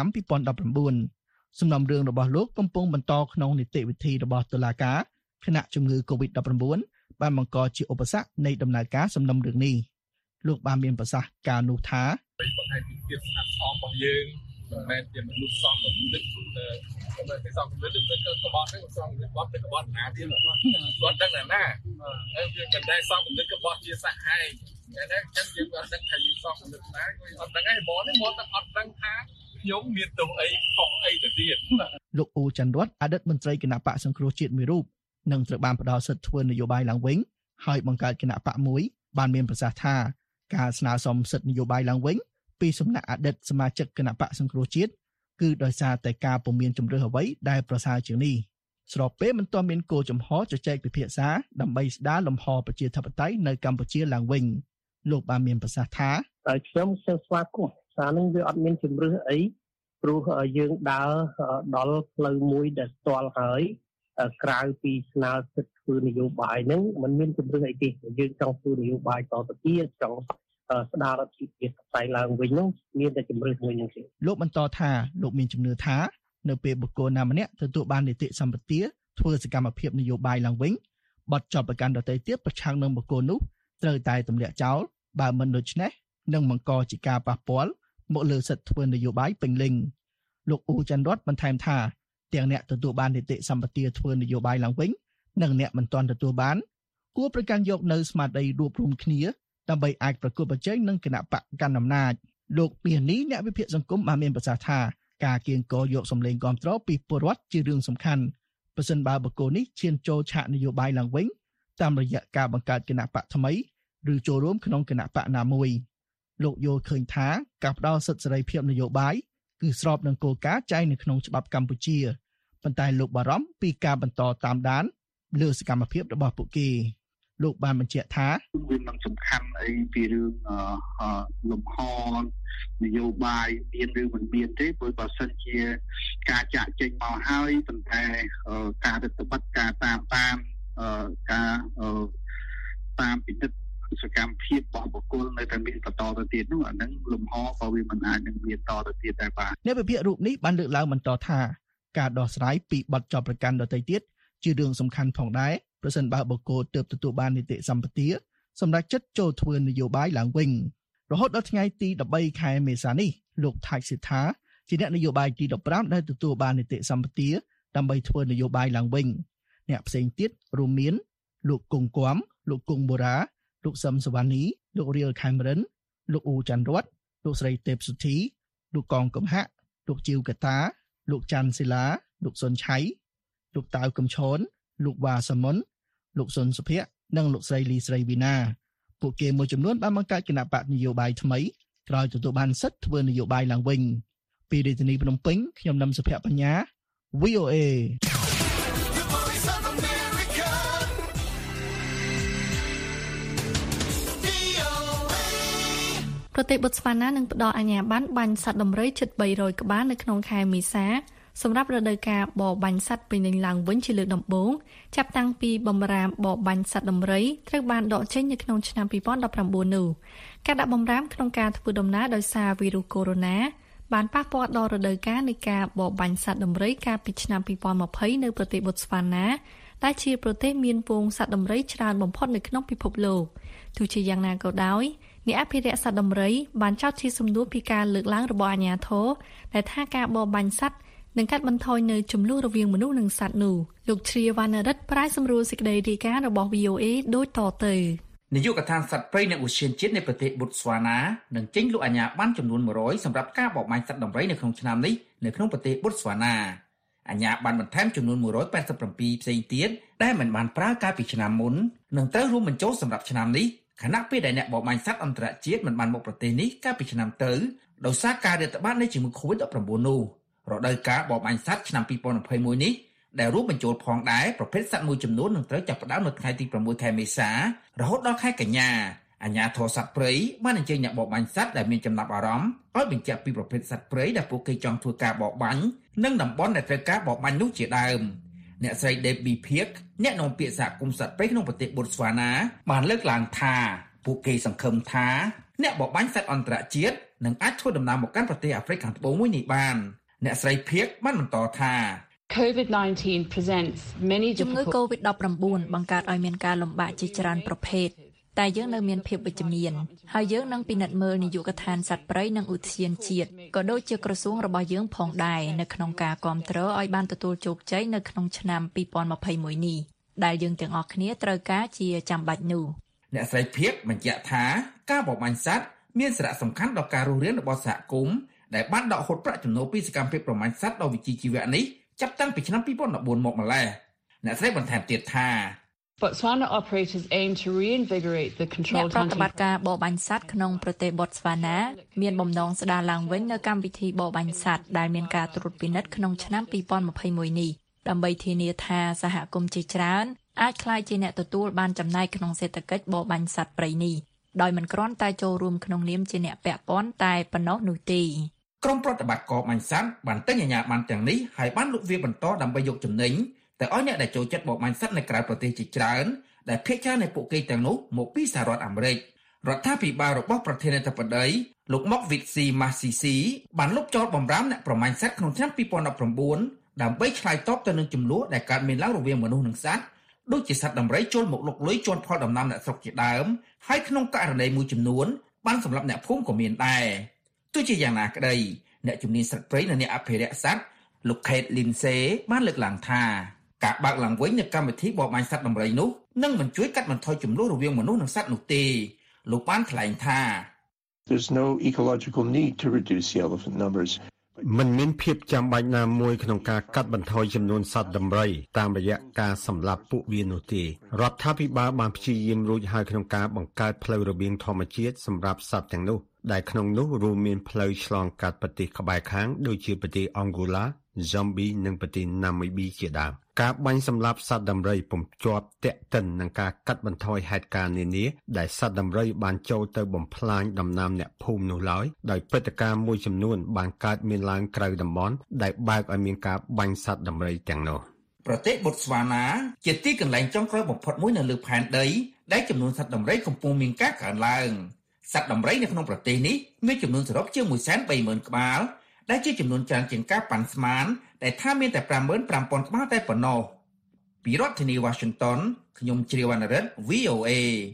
[SPEAKER 10] 2019សំណុំរឿងរបស់លោកកំពុងបន្តក្នុងនីតិវិធីរបស់តុលាការគណៈជំងឺ Covid-19 បានបង្កជាឧបសគ្គនៃដំណើរការសំណុំរឿងនេះលោកបានមានប្រសាសន៍ការនោះថា
[SPEAKER 11] បង្ហាញពីភាពស្អាតស្អំរបស់យើងមិនមែនជាមនុស្សសំកំណត់តែសំកំណត់ទៅក្បត់ទៅសំកំណត់បត់ទៅក្បត់ណាទៀតគាត់ដឹងណាហើយវាមិនដែលសំកំណត់ក្បត់ជាសាហាយតែចឹងយើងអត់ដឹងថាយើងសំកំណត់ណាអត់ដឹងឯងបងនេះមកតែអត់ដឹងថាខ្ញុំមានទោសអីខុសអីទៅទៀត
[SPEAKER 10] លោកអ៊ូច័ន្ទរតអតីតមន្ត្រីគណៈបកសង្គ្រោះជាតិមួយរូបនឹងត្រូវបានផ្ដល់សិទ្ធិធ្វើនយោបាយឡើងវិញហើយបង្កើតគណៈបកមួយបានមានប្រសាសន៍ថាការស្នើសុំសិទ្ធិនយោបាយឡើងវិញពីសំណាក់អតីតសមាជិកគណៈបកសង្គ្រោះជាតិគឺដោយសារតែការពុំមានជំរឿសអ្វីដែលប្រសើរជាងនេះស្របពេលមិនទាន់មានគោលចំហជជែកពិភាក្សាដើម្បីស្ដារលំហប្រជាធិបតេយ្យនៅកម្ពុជាឡើងវិញលោកបានមានប្រសាសន៍ថា
[SPEAKER 12] តែខ្ញុំស្វាគមន៍សារនឹងវាអត់មានជំរឿសអីព្រោះយើងដើរដល់ផ្លូវមួយដែលស្ទាល់ហើយក្រៅពីស្នើសិទ្ធិធ្វើនយោបាយហ្នឹងมันមានជំរឿសអីទេយើងចង់ធ្វើនយោបាយតទៅទៀតចង់ស្ដាររដ្ឋាភិបាលផ្សាយឡើងវិញហ្នឹងមានតែជំរឿសមួយហ្នឹងទេ
[SPEAKER 10] លោកបន្តថាលោកមានជំនឿថានៅពេលបុគ្គលណាម្នាក់ទទួលបាននីតិសម្បទាធ្វើសកម្មភាពនយោបាយឡើងវិញបទចោទប្រកាន់ដទៃទៀតប្រឆាំងនឹងបុគ្គលនោះត្រូវតែទម្លាក់ចោលបើមិនដូច្នេះនឹងបង្កជាការប៉ះពាល់មកលើសិទ្ធិធ្វើនយោបាយពេញលេញលោកអ៊ូច័ន្ទរតបន្ថែមថាទាំងអ្នកទទួលបាននីតិសម្បទាធ្វើនយោបាយឡើងវិញនិងអ្នកមិនទាន់ទទួលបានគួរប្រកាន់យកនៅស្មារតីរួបរวมគ្នាដើម្បីអាចប្រកួតប្រជែងនឹងគណៈបកកណ្ដាលអំណាចលោកមាសនេះអ្នកវិភាគសង្គមបានមានប្រសាសន៍ថាការគៀងគរយកសម្លេងគាំទ្រពីពលរដ្ឋជារឿងសំខាន់ប្រសិនបើបុគ្គលនេះឈានចូលឆាកនយោបាយឡើងវិញតាមរយៈការបង្កើតគណៈបកថ្មីឬចូលរួមក្នុងគណៈបកណាមួយលោកយល់ឃើញថាការផ្ដល់សិទ្ធិសេរីភាពនយោបាយគឺស្របនឹងគោលការណ៍ចែងនៅក្នុងច្បាប់កម្ពុជាប៉ុន្តែលោកបារម្ភពីការបន្តតាមដានលើសកម្មភាពរបស់ពួកគេលោកបានបញ្ជាក់ថា
[SPEAKER 13] វាមិនសំខាន់អីពីរឿងលំហនយោបាយមានឬមិនមានទេព្រោះបើសិនជាការចាក់ចេញមកហើយប៉ុន្តែការរដ្ឋបတ်ការតាមពិនិត្យសកម្មភាពរបស់បុគ្គលនៅតែមានបន្តទៅទៀតនោះអានឹងលំហក៏វាមិនអាចនឹងមានតទៅទៀតដែរបាទ
[SPEAKER 10] អ្នកវិភាគរូបនេះបានលើកឡើងបន្តថាការដោះស្រាយពីបទចោទប្រកាន់ដទៃទៀតជារឿងសំខាន់ផងដែរប្រសិនបើបុគ្គលទើបទទួលបាននីតិសម្បទាសម្រាប់ចិត្តចូលធ្វើនយោបាយឡើងវិញរហូតដល់ថ្ងៃទី13ខែមេសានេះលោកថៃសិដ្ឋាជាអ្នកនយោបាយទី15ដែលទទួលបាននីតិសម្បទាដើម្បីធ្វើនយោបាយឡើងវិញអ្នកផ្សេងទៀតរួមមានលោកគង់គំលោកគង់បូរ៉ាលោកសឹមសវណ្ណីលោករៀលខេមរិនលោកអ៊ូច័ន្ទរតលោកស្រីទេពសុធីលោកកងកំហៈលោកជីវកតាលោកច័ន្ទសិលាលោកសុនឆៃលោកតាវកំឈនលោកវ៉ាសមុនលោកសុនសុភ័ក្រនិងលោកស្រីលីស្រីវីណាពួកគេមួយចំនួនបានបង្កើតគណៈបកនយោបាយថ្មីក្រោយទទួលបានសិទ្ធិធ្វើនយោបាយឡើងវិញពីរាជធានីភ្នំពេញខ្ញុំនឹមសុភ័ក្របញ្ញា VOA
[SPEAKER 3] ប្រទេសប៊ុតស្វាណានឹងផ្ដល់អាជ្ញាប័ណ្ណបាញ់សត្វដំរីជិត300ក្បាលនៅក្នុងខែមេសាសម្រាប់រដូវកាលបរបាញ់សត្វពេញលេញឡើងវិញជាលើកដំបូងចាប់តាំងពីបម្រាមបរបាញ់សត្វដំរីត្រូវបានដកចេញនៅក្នុងឆ្នាំ2019នោះការដាក់បម្រាមក្នុងការធ្វើដំណើរដោយសារវីរុសកូវីដ -19 បានប៉ះពាល់ដល់រដូវកាលនៃការបរបាញ់សត្វដំរីកាលពីឆ្នាំ2020នៅប្រទេសប៊ុតស្វាណាដែលជាប្រទេសមានពងសត្វដំរីច្រើនបំផុតនៅក្នុងពិភពលោកទោះជាយ៉ាងណាក៏ដោយអ្នកអភិរក្សសត្វដំរីបានចោទជាសំណួរពីការលើកឡើងរបស់អាជ្ញាធរដែលថាការបរបាញ់សត្វនឹងកាត់បន្ថយនៅចំនួនរវាងមនុស្សនិងសត្វនោះលោកជ្រាវណ្ណរិទ្ធប្រាយសម្រួលសេចក្តីរាយការណ៍របស់ VOA ដូចតទៅ
[SPEAKER 4] នាយកដ្ឋានសត្វព្រៃនិងឧទ្យានជាតិនៃប្រទេសប៊ុតស្វាណានឹងចេញលក់អាជ្ញាប័ណ្ណចំនួន100សម្រាប់ការបរបាញ់សត្វដំរីនៅក្នុងឆ្នាំនេះនៅក្នុងប្រទេសប៊ុតស្វាណាអាជ្ញាប័ណ្ណបន្ថែមចំនួន187ផ្សេងទៀតដែលមិនបានប្រើកាលពីឆ្នាំមុននឹងត្រូវរួមបញ្ចូលសម្រាប់ឆ្នាំនេះខណៈពេលដែលអ្នកបរបាញ់សត្វអន្តរជាតិមិនបានមកប្រទេសនេះកាលពីឆ្នាំទៅដោយសារការរាតត្បាតនៃជំងឺ Covid-19 នោះរដូវកាលបរបាញ់សត្វឆ្នាំ2021នេះដែលរួមបញ្ចូលផងដែរប្រភេទសត្វមួយចំនួននឹងត្រូវចាប់ផ្ដើមនៅថ្ងៃទី6ខែមេសារហូតដល់ខែកញ្ញាអាជ្ញាធរសត្វព្រៃបានអញ្ជើញអ្នកបរបាញ់សត្វដែលមានចំណាប់អារម្មណ៍ឲ្យបញ្ជាក់ពីប្រភេទសត្វព្រៃដែលពួកគេចង់ធ្វើការបរបាញ់និងតំបន់ដែលត្រូវការបរបាញ់នោះជាដើមអ្នកស្រី Debbie Phiek អ្នកនាំពាក្យសហគមន៍សត្វព្រៃក្នុងប្រទេសប៊ុតស្វាណាបានលើកឡើងថាពួកគេសង្ឃឹមថាអ្នកបរបាញ់សត្វអន្តរជាតិនឹងអាចធ្វើដំណើរមកកាន់ប្រទេសអាហ្វ្រិកខាងត្បូងមួយនេះបានអ្នកស្រី Phiek បានបន្តថា
[SPEAKER 14] COVID-19 presents many
[SPEAKER 3] ជំងឺ COVID-19 បង្កើតឲ្យមានការលំបាកជាច្រើនប្រភេទតែយើងនៅមានភាពវិជ្ជមានហើយយើងនឹងពិនិត្យមើលនាយកដ្ឋានសត្វព្រៃនិងឧទ្យានជាតិក៏ដូចជាក្រសួងរបស់យើងផងដែរនៅក្នុងការគាំទ្រឲ្យបានទទួលជោគជ័យនៅក្នុងឆ្នាំ2021នេះដែលយើងទាំងអស់គ្នាត្រូវការជាចាំបាច់នោះ
[SPEAKER 4] អ្នកស្រីPhiekបញ្ជាក់ថាការបរបាញ់សត្វមានសារៈសំខាន់ដល់ការរស់រានរបស់សហគមន៍ដែលបានដកហូតប្រាក់ចំណូលពីសកម្មភាពប្រមាញ់សត្វដ៏វិជ្ជាជីវៈនេះចាប់តាំងពីឆ្នាំ2014មកម្ល៉េះអ្នកស្រីបន្ថែមទៀតថា
[SPEAKER 14] Botswana operators aim to reinvigorate the controlled hunting
[SPEAKER 3] ប្រតិបត្តិការបរបាញ់សត្វក្នុងប្រទេសប៊ុតស្វាណាមានបំណងស្ដារឡើងវិញនៅកម្មវិធីបរបាញ់សត្វដែលមានការត្រួតពិនិត្យក្នុងឆ្នាំ2021នេះដើម្បីធានាថាសហគមន៍ជាច្រើនអាចក្លាយជាអ្នកទទួលបានចំណែកក្នុងសេដ្ឋកិច្ចបរបាញ់សត្វព្រៃនេះដោយមិនគ្រាន់តែចូលរួមក្នុងនាមជាអ្នកពាក់ព័ន្ធតែប៉ុណ្ណោះនោះទេ
[SPEAKER 4] ក្រុមប្រតិបត្តិការបាញ់សត្វបានទិញអាជ្ញាប័ណ្ណទាំងនេះហើយបានលក់វាបន្តដើម្បីយកចំណេញតែឲ្យអ្នកដែលចូលចិត្តបរបាញ់សត្វនៅក្រៅប្រទេសជាច្រើនដែលភាគច្រើននៃពួកគេទាំងនោះមកពីសហរដ្ឋអាមេរិករដ្ឋាភិបាលរបស់ប្រធានាធិបតីលោកម៉ុកវិតស៊ីម៉ាស៊ីស៊ីបានលុបចោលបម្រាមអ្នកប្រមាញ់សត្វក្នុងឆ្នាំ2019ដើម្បីឆ្លើយតបទៅនឹងចំនួនដែលកើតមានឡើងរវាងមនុស្សនិងសត្វដូចជាសត្វដំរីចូលមកលុកលុយជន់ផលដំណាំអ្នកស្រុកជាដើមហើយក្នុងករណីមួយចំនួនបានសម្លាប់អ្នកភូមិក៏មានដែរទោះជាយ៉ាងណាក្តីអ្នកជំនាញសត្វព្រៃនិងអ្នកអភិរក្សសត្វលោក Kate Lindsay បានលើកឡើងថាការបើកឡើងវិញនៃកម្មវិធីបរបាញ់សត្វដំរីនោះនឹងមិនជួយកាត់បន្ថយចំនួនរវាងមនុស្សនិងសត្វនោះទេលោកបានថ្លែងថា
[SPEAKER 15] There's no ecological need to reduce the elephant numbers មិនមានភាពចាំបាច់ណាមួយក្នុងការកាត់បន្ថយចំនួនសត្វដំរីតាមរយៈការសម្លាប់ពួកវានោះទេរដ្ឋាភិបាលបានព្យាយាមរួចហើយក្នុងការបង្កើតផ្លូវរបៀងធម្មជាតិសម្រាប់សត្វទាំងនោះដែលក្នុងនោះរួមមានផ្លូវឆ្លងកាត់ប្រទេសក្បែរខាងដូចជាប្រទេសអង់ហ្គោឡា Zambia និងប្រទេសណាមីប៊ីជាដើមការបាញ់សម្លាប់សត្វដំរីពុំជាប់ទាក់ទិននឹងការកាត់បន្ថយហេតុការណ៍នានាដែលសត្វដំរីបានចូលទៅបំផ្លាញដំណាំអ្នកភូមិនោះឡើយដោយព្រឹត្តិការណ៍មួយចំនួនបានកើតមានឡើងក្រៅតំបន់ដែលបើកឲ្យមានការបាញ់សត្វដំរីទាំងនោះ
[SPEAKER 4] ប្រទេសបូតស្វាណាជាទីកន្លែងចុងក្រោយបំផុតមួយនៅលើផែនដីដែលចំនួនសត្វដំរីកំពុងមានការកើនឡើងសត្វដំរីនៅក្នុងប្រទេសនេះមានចំនួនសរុបជាង 130,000 ក្បាលដែលជាចំនួនច្រើនជាងការប៉ាន់ស្មានដែលថាមានតែ 55,000 ក្បាលតែប៉ុណ្ណោះពីរដ្ឋធានី Washington ខ្ញុំជ្រាវអនុរិទ្ធ VOA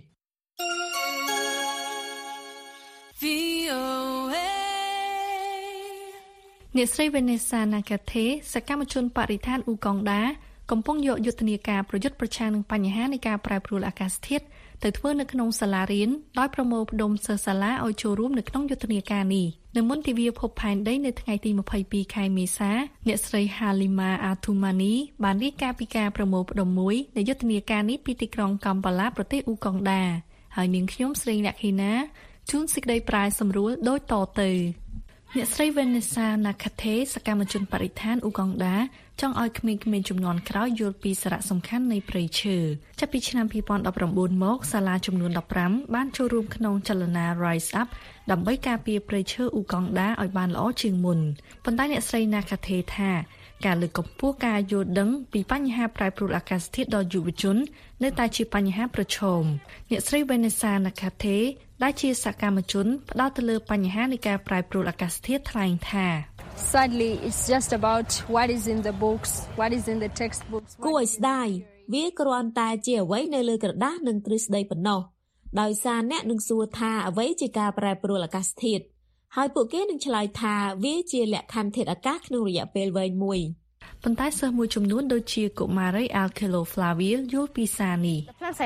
[SPEAKER 3] អ្នកស្រី Vanessa Nakate សកម្មជនបរិស្ថានអ៊ូកុងដាកំពុងយកយុទ្ធនាការប្រយុទ្ធប្រឆាំងនឹងបញ្ហានៃការប្រែប្រួលអាកាសធាតុទៅធ្វើនៅក្នុងសាលារៀនដោយប្រមូលផ្ដុំសិស្សសាលាឲ្យចូលរួមនៅក្នុងយុទ្ធនាការនេះនៅមន្ទីរភពផែនដីនៅថ្ងៃទី22ខែមេសាអ្នកស្រី Halima Athumani បានរាយការណ៍ពីការប្រមូលផ្ដុំមួយនៃយុទ្ធនាការនេះពីទីក្រុងកំប៉ាឡាប្រទេសអ៊ូកុងដាហើយនាងខ្ញុំស្រីអ្នកខេណាជួនសេចក្តីប្រាយសម្រួលដូចតទៅអ្នកស្រី Vanessa Nakate សកម្មជនបរិស្ថានអ៊ូកុងដាចង់ឲ្យក្មេងៗជំនាន់ក្រោយយល់ពីសារៈសំខាន់នៃព្រៃឈើចាប់ពីឆ្នាំ2019មកសាលាចំនួន15បានចូលរួមក្នុងចលនា Rise Up ដើម្បីការពារព្រៃឈើអ៊ូកុងដាឲ្យបានល្អជាងមុនប៉ុន្តែអ្នកស្រី Nakate ថាការលើកកម្ពស់ការយល់ដឹងពីបញ្ហាប្រែប្រួលអាកាសធាតុដល់យុវជននៅតែជាបញ្ហាប្រឈមអ្នកស្រី Vanessa Nakate ដែលជាសកម្មជនផ្ដោតទៅលើបញ្ហានៃការប្រែប្រួលអាកាសធាតុថ្លែងថា
[SPEAKER 16] Sadly it's just about what is in the books what is in the textbooks
[SPEAKER 17] គួរឲ្យស្ដាយវាគ្រាន់តែជាអ្វីនៅលើក្រដាសនិងទ្រឹស្ដីប៉ុណ្ណោះដោយសារអ្នកនឹងសួរថាអ្វីជាការប្រែប្រួលអាកាសធាតុហើយពួកគេនឹងឆ្លើយថាវាជាលក្ខខណ្ឌធាតុអាកាសក្នុងរយៈពេលវែងមួយ
[SPEAKER 3] ប៉ុន្តែសិស្សមួយចំនួនដូចជាកុមារី Alkelo Flavia យល់ពីសារនេះ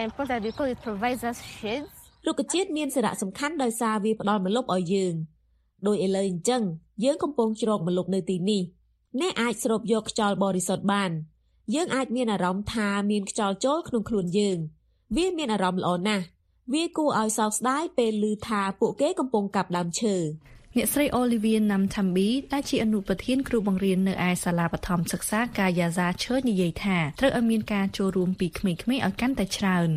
[SPEAKER 17] រុក្ខជាតិមានសារៈសំខាន់ដោយសារវាផ្ដល់ម្លប់ឲ្យយើងដោយឥឡូវអញ្ចឹងយើងកំពុងជ្រកម្លប់នៅទីនេះអ្នកអាចស្រូបយកខ្យល់បរិសុទ្ធបានយើងអាចមានអារម្មណ៍ថាមានខ្យល់ចូលក្នុងខ្លួនយើងវាមានអារម្មណ៍ល្អណាស់វាគួរឲ្យសោកស្ដាយពេលឮថាពួកគេកំពុងកាប់ដើមឈើ
[SPEAKER 3] អ្នកស្រី Olivia Namthambi ដែលជាអនុប្រធានគ្រូបង្រៀននៅឯសាលាបឋមសិក្សា Kayaza Church និយាយថាត្រូវឲ្យមានការចូលរួមពីក្មេងៗឲ្យកាន់តែច្រើន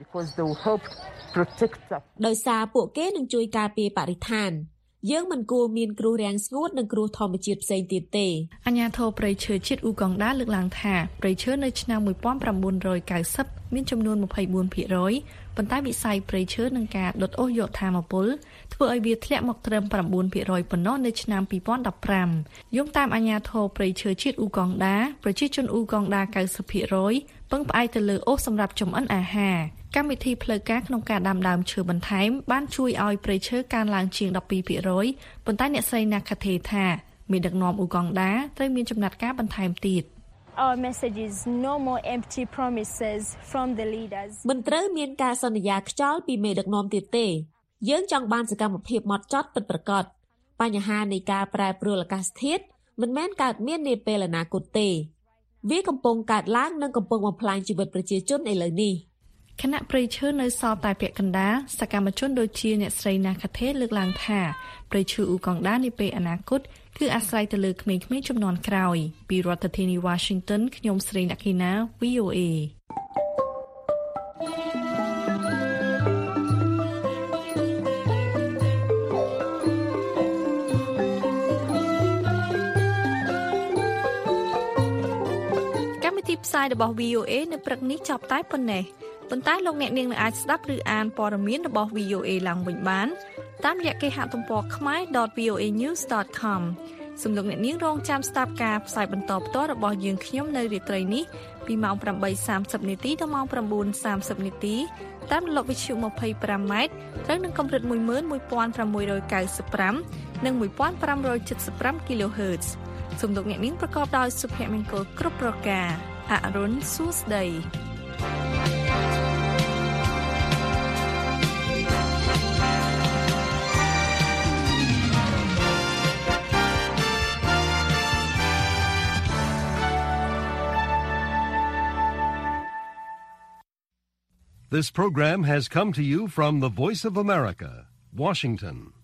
[SPEAKER 17] ដោយសារពួកគេនឹងជួយការពារបរិស្ថានយើងមិនគួរមានគ្រោះរាំងស្ងួតនិងគ្រោះធម្មជាតិផ្សេងទៀតទេ
[SPEAKER 3] អាជ្ញាធរព្រៃឈើជាតិអ៊ូកុងដាលើកឡើងថាព្រៃឈើនៅឆ្នាំ1990មានចំនួន 24% ប៉ុន្តែវិស័យព្រៃឈើនិងការដុតអូសយកថាមពលធ្វើឲ្យវាធ្លាក់មកត្រឹម 9% ប៉ុណ្ណោះនៅឆ្នាំ2015យោងតាមអាជ្ញាធរព្រៃឈើជាតិអ៊ូកុងដាប្រជាជនអ៊ូកុងដា 90% ពឹងផ្អែកទៅលើអូសសម្រាប់ចម្អិនអាហារកម្មវិធីផ្លូវការក្នុងការដាំដើមឈើបន្ថែមបានជួយឲ្យព្រៃឈើកើនឡើងជាង 12% ប៉ុន្តែអ្នកស្រី Nakate ថាមេដឹកនាំអ៊ូកុងដាត្រូវមានចំណាត់ការបន្ថែមទៀត
[SPEAKER 16] Our message is no more empty promises from the leaders
[SPEAKER 17] មិនត្រូវមានការសន្យាខ្យល់ពីមេដឹកនាំទៀតទេយើងចង់បានសកម្មភាពម៉ត់ចត់ពិតប្រាកដបញ្ហានៃការប្រែប្រួលអាកាសធាតុមិនមែនកើតមាននាពេលអនាគតទេវាកំពុងកើតឡើងនិងកំពុងបំផ្លាញជីវិតប្រជាជនឥឡូវនេះ
[SPEAKER 3] គណៈព្រៃឈើនៅសល់តែពាក់កណ្ដាលសកម្មជនដូចជាអ្នកស្រី Nakate លើកឡើងថាព្រៃឈើអ៊ូកុងដានាពេលអនាគតគឺអាស្រ័យទៅលើក្មេងៗជំនាន់ក្រោយពីរដ្ឋធានី Washington ខ្ញុំស្រីអ្នកខេណា VOA កម្មវិធីផ្សាយរបស់ VOA នៅព្រឹកនេះចប់តែប៉ុណ្ណេះប៉ុន្តែលោកអ្នកនាងអាចស្ដាប់ឬអានព័ត៌មានរបស់ VOA ឡើងវិញបានតាមរយៈគេហទំព័រ khmer.voanews.com សូមលោកអ្នកនាងរងចាំស្ដាប់ការផ្សាយបន្តផ្ទាល់របស់យើងខ្ញុំនៅរាត្រីនេះពីម៉ោង 8:30 នាទីដល់ម៉ោង 9:30 នាទីតាមរលកវិទ្យុ 25M ត្រូវនឹងកម្រិត 11695 និង 1575 kHz សូមលោកអ្នកនាងប្រកបដោយសុភមង្គលគ្រប់ប្រការអរុនសួស្ដី
[SPEAKER 1] This program has come to you from the Voice of America, Washington.